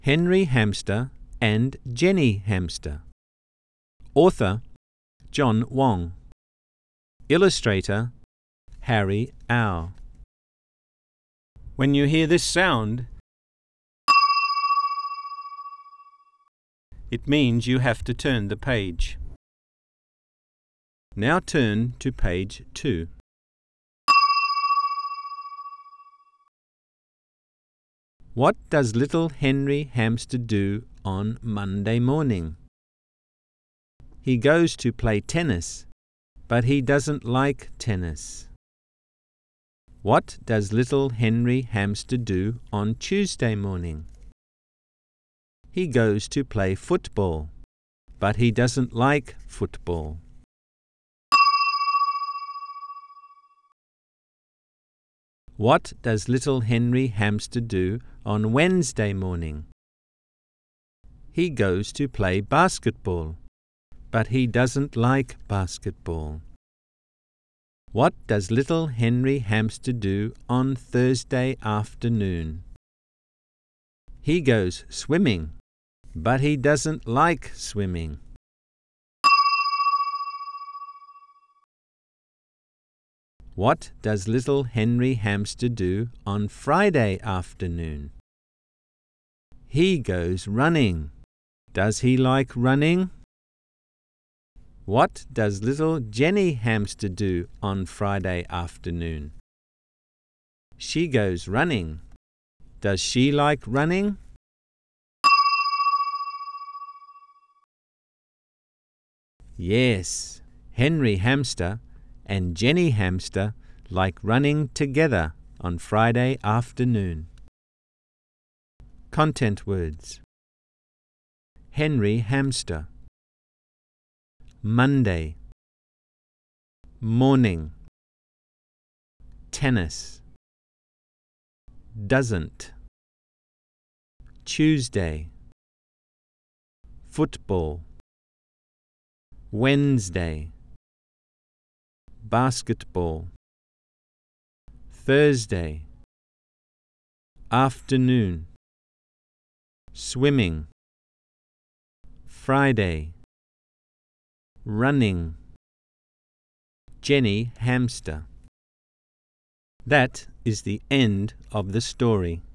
Henry Hamster and Jenny Hamster. Author John Wong. Illustrator Harry Au. When you hear this sound, it means you have to turn the page. Now turn to page 2. What does little Henry Hamster do on Monday morning? He goes to play tennis, but he doesn't like tennis. What does little Henry Hamster do on Tuesday morning? He goes to play football, but he doesn't like football. What does little Henry Hamster do on Wednesday morning? He goes to play basketball, but he doesn't like basketball. What does little Henry Hamster do on Thursday afternoon? He goes swimming, but he doesn't like swimming. What does little Henry Hamster do on Friday afternoon? He goes running. Does he like running? What does little Jenny Hamster do on Friday afternoon? She goes running. Does she like running? Yes, Henry Hamster and Jenny Hamster like running together on Friday afternoon. Content words: Henry Hamster, Monday, morning, tennis, doesn't, Tuesday, football, Wednesday, basketball, Thursday, afternoon, swimming, Friday, running, Jenny Hamster. That is the end of the story.